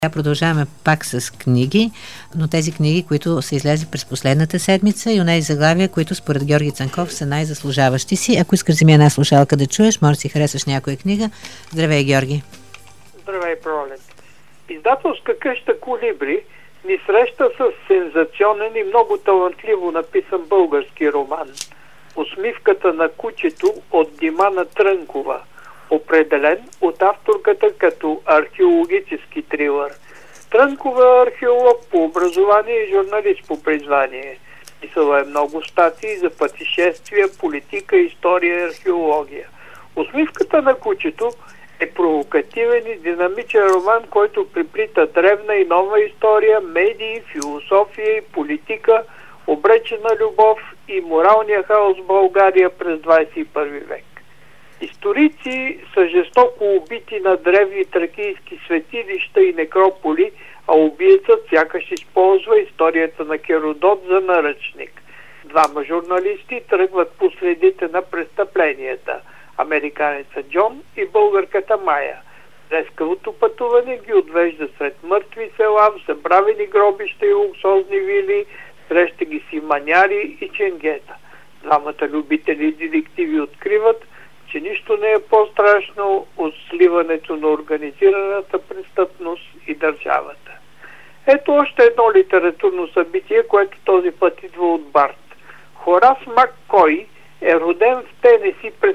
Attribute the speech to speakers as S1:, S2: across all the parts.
S1: Продължаваме пак с книги, но тези книги, които са излезли през последната седмица и онези заглавия, които според Георги Цанков са най-заслужаващи си. Ако искаш да ми една слушалка да чуеш, може да си харесаш някоя книга. Здравей, Георги!
S2: Здравей, Пролет! Издателска къща Колибри ни среща с сензационен и много талантливо написан български роман "Усмивката на кучето" от Димана Трънкова, определен от авторката като археологически трилър. Трънкова е археолог по образование и журналист по призвание. Писала е много статии за пътешествия, политика, история и археология. "Усмивката на кучето" е провокативен и динамичен роман, който преплита древна и нова история, медии, философия и политика, обречена любов и моралния хаос в България през 21 век. Историци са жестоко убити на древни тракийски светилища и некрополи, а убиецът сякаш използва историята на Херодот за наръчник. Двама журналисти тръгват по следите на престъпленията – американеца Джон и българката Майя. Трескавото пътуване ги отвежда сред мъртви села, в забравени гробища и луксозни вили, среща ги си маняри и ченгета. Двамата любители детективи откриват, че нищо не е по-страшно от сливането на организираната престъпност и държавата. Ето още едно литературно събитие, което този път идва от Барт. Хорас Маккой е роден в Тенеси през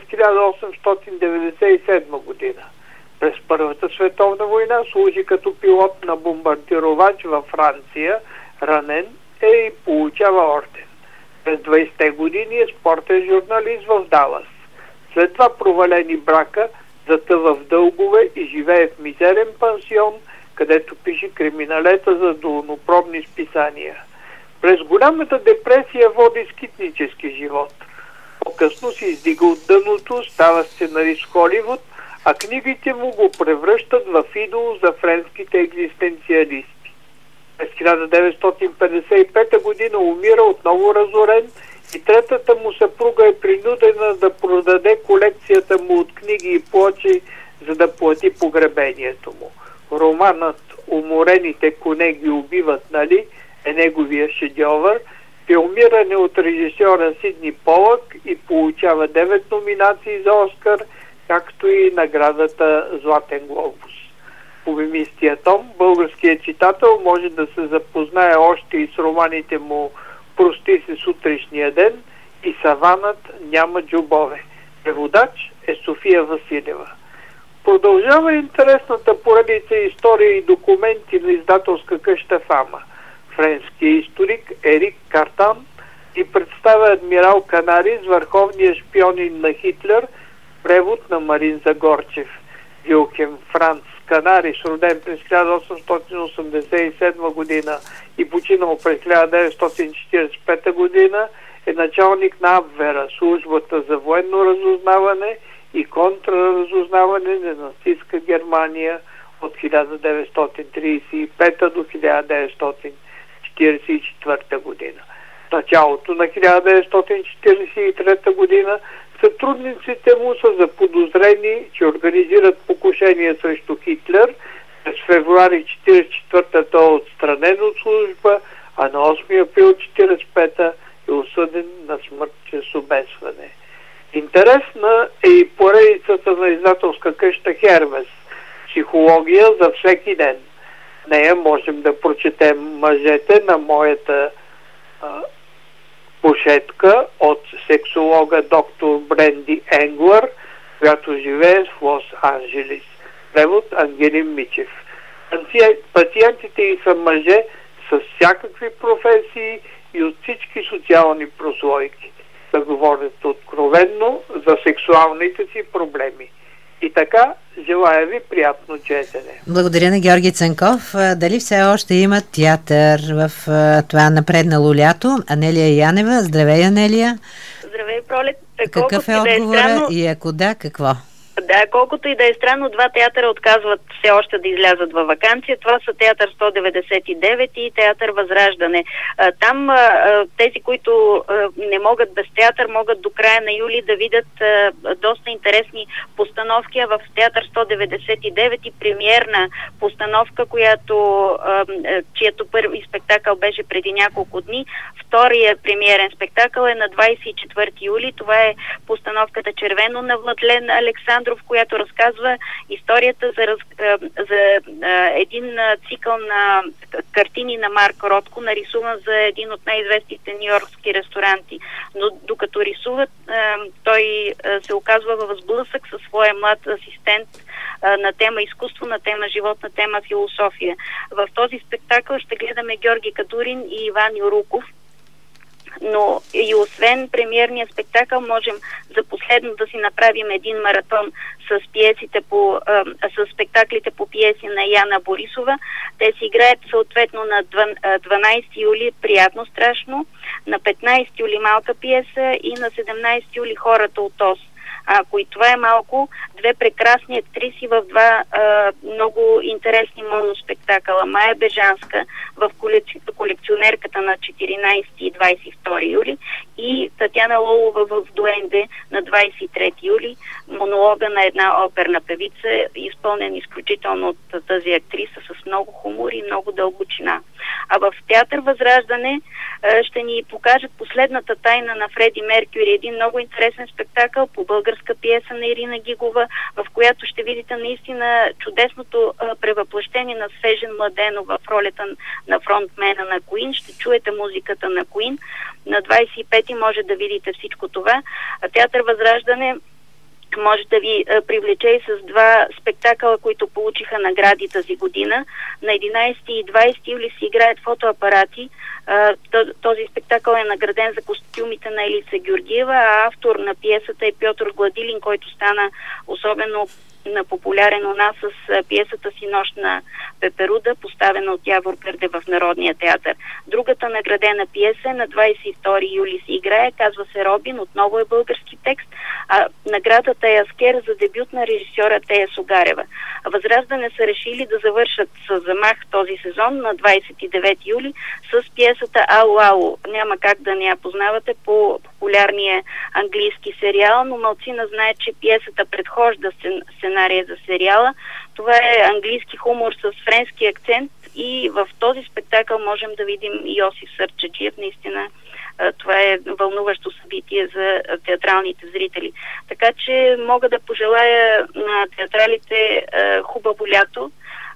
S2: 1897 година. През Първата световна война служи като пилот на бомбардировач във Франция, ранен е и получава орден. През 20-те години е спортен журналист в Далас. След това провалени брака, затъва в дългове и живее в мизерен пансион, където пише криминалета за долнопробни списания. През голямата депресия води скитнически живот. По-късно се издига от дъното, става сценарист в Холивуд, а книгите му го превръщат в идол за френските екзистенциалисти. През 1955 година умира отново разорен и третата му съпруга е принудена да продаде колекцията му от книги и плочи, за да плати погребението му. Романът "Уморените коне ги убиват, нали?" е неговия шедьовър, филмиране от режисьора Сидни Полък и получава 9 номинации за Оскар, както и наградата Златен глобус. В обемистия том българският читател може да се запознае още и с романите му "Прости се сутрешния ден" и "Саванът няма джобове". Преводач е София Василева. Продължава интересната поредица история и документи на издателска къща Фама. Френският историк Ерик Картан и представя адмирал Канарис, върховния шпионин на Хитлер, превод на Марин Загорчев. Вилхем Франц Канарис, роден през 1887 година и починал през 1945 година, е началник на Абвера, службата за военно разузнаване и контраразузнаване на нацистска Германия от 1935 до 1944 година. В началото на 1943 година сътрудниците му са заподозрени, че организират покушение срещу Хитлер. През февруари 1944 е отстранен от служба, а на 8 април 1945 е осъден на смърт чрез обесване. Интересна е и поредицата на издателска къща Хермес "Психология за всеки ден". В нея можем да прочетем мъжете на моята кушетка от сексолога доктор Бренди Енглър, която живее в Лос-Анджелис. Превод Ангелин Мичев. Пациентите й са мъже с всякакви професии и от всички социални прослойки. Да говорят откровенно за сексуалните си проблеми. И така, желая ви приятно четене.
S1: Благодаря на Георги Цанков. Дали все още има театър в това напреднало лято? Анелия Янева. Здравей, Анелия.
S3: Здравей, Пролет.
S1: Какъв е отговора и ако да, какво?
S3: Да, колкото и да е странно, два театъра отказват все още да излязат във ваканция. Това са театър 199 и театър Възраждане. Там тези, които не могат без театър, могат до края на юли да видят доста интересни постановки, а в театър 199 и премиерна постановка, чието първи спектакъл беше преди няколко дни. Втория премиерен спектакъл е на 24 юли. Това е постановката Червено на Владлен Александров, която разказва историята за един цикъл на картини на Марк Ротко, нарисуван за един от най-известните ню-йоркски ресторанти. Но докато рисуват, той се оказва във сблъсък със своя млад асистент на тема изкуство, на тема живот, на тема философия. В този спектакъл ще гледаме Георги Кадурин и Иван Юруков. Но и освен премиерния спектакъл, можем за последно да си направим един маратон с спектаклите по пиеси на Яна Борисова. Те си играят съответно на 12 юли Приятно страшно, на 15 юли Малка пиеса и на 17 юли Хората от Ос. Ако и това е малко, две прекрасни актриси в два много интересни моноспектакъла. Мая Бежанска в колекционерката на 14 и 22 юли и Татяна Лолова в Дуенде на 23 юли. Монолога на една оперна певица, изпълнен изключително от тази актриса с много хумор и много дълбочина. А в театър Възраждане ще ни покажат Последната тайна на Фреди Меркюри, един много интересен спектакъл по българска пиеса на Ирина Гигова, в която ще видите наистина чудесното превъплъщение на Свежен Младенов в ролята на фронтмена на Queen. Ще чуете музиката на Queen. На 25-ти може да видите всичко това. Театър Възраждане може да ви привлече и с два спектакъла, които получиха награди тази година. На 11 и 20 юли се играят Фотоапарати. Този спектакъл е награден за костюмите на Елица Георгиева, а автор на пиесата е Пьотър Гладилин, който стана особено популярен у нас с пиесата си Нощ на Пеперуда, поставена от Явор Гърде в Народния театър. Другата наградена пиеса е на 22 юли се играе, казва се Робин, отново е български текст, а наградата е Аскер за дебют на режисьора Тея Сугарева. Възраждане са решили да завършат с замах този сезон на 29 юли с пиесата Ало Ало. Няма как да не я познавате по популярния английски сериал, но малцина знае, че пиесата предхожда сценария за сериала. Това е английски хумор с френски акцент и в този спектакъл можем да видим Йосиф Сърчаджиев. Наистина това е вълнуващо събитие за театралните зрители. Така че мога да пожелая на театралите хубаво лято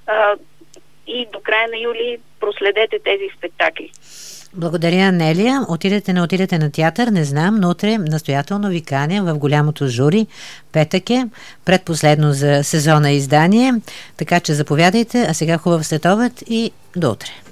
S3: и до края на юли проследете тези спектакли.
S1: Благодаря, Нелия. Не отидете на театър, не знам, но утре настоятелно ви каня в голямото жури. Петък е, предпоследно за сезона издание, така че заповядайте, а сега хубав следобед и до утре.